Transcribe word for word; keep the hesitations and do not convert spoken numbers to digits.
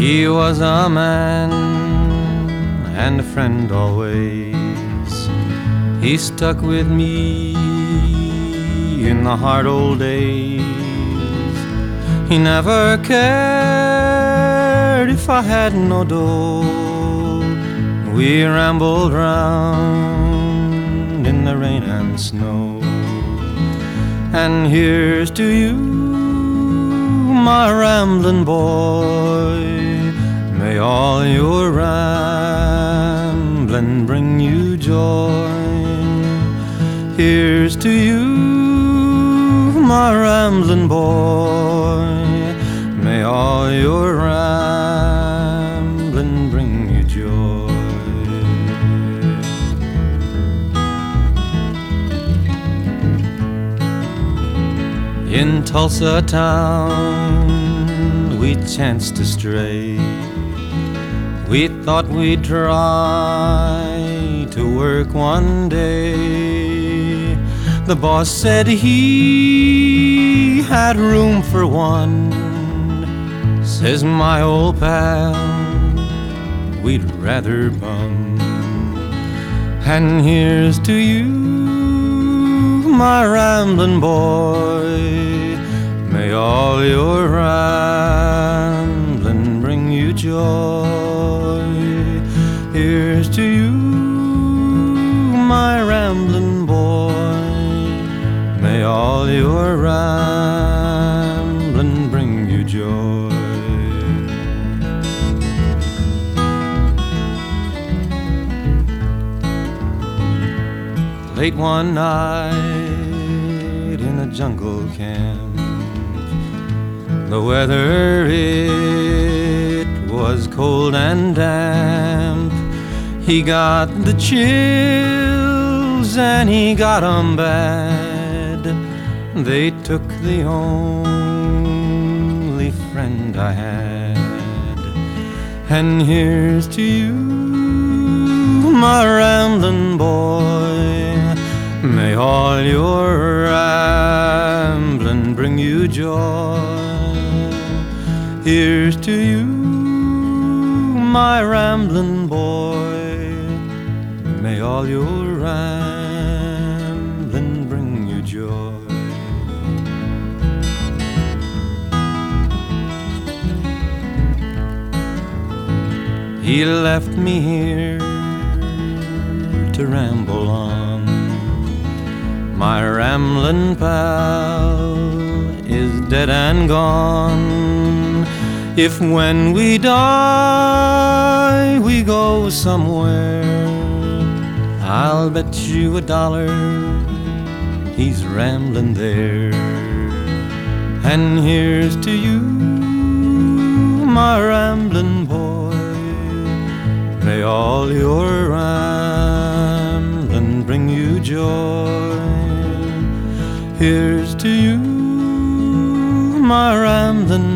He was a man and a friend always. He stuck with me in the hard old days. He never cared if I had no dough. We rambled round in the rain and snow. And here's to you, my ramblin' boy. May all your ramblin' bring you joy. Here's to you, my ramblin' boy. May all your ramblin' bring you joy. In Tulsa town we chanced to stray. We thought we'd try to work one day. The boss said he had room for one. Says my old pal, we'd rather bum. And here's to you, my ramblin' boy. May all your ramblin' bring you joy. Here's to you, my ramblin' boy. May all your ramblin' bring you joy. Late one night in a jungle camp, the weather it was cold and damp. He got the chills and he got 'em bad. They took the only friend I had. And here's to you, my ramblin' boy. May all your ramblin' bring you joy. Here's to you, my ramblin' boy. May all your ramblin' bring you joy. He left me here to ramble on. My ramblin' pal is dead and gone. If when we die we go somewhere, I'll bet you a dollar he's ramblin' there. And here's to you, my ramblin' boy. May all your ramblin' bring you joy. Here's to you, my ramblin'